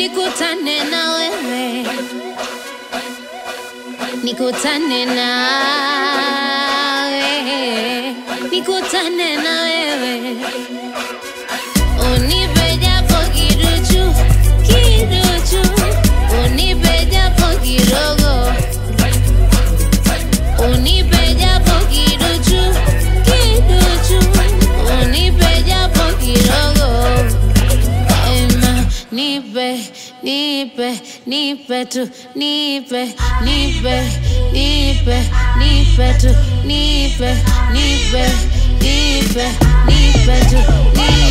nikutane na wewe, nikutane nawe, nikutane na wewe. Unipe japo kiduchu, kiduchu, unipe japo kidogo, unipe japo kiduchu, kiduchu, unipe japo kidogo. Ema, nipe, nipe, nipe tu, nipe, nipe, nipe, nipe tu, nipe, nipe, nipe, nipe tu, nipe.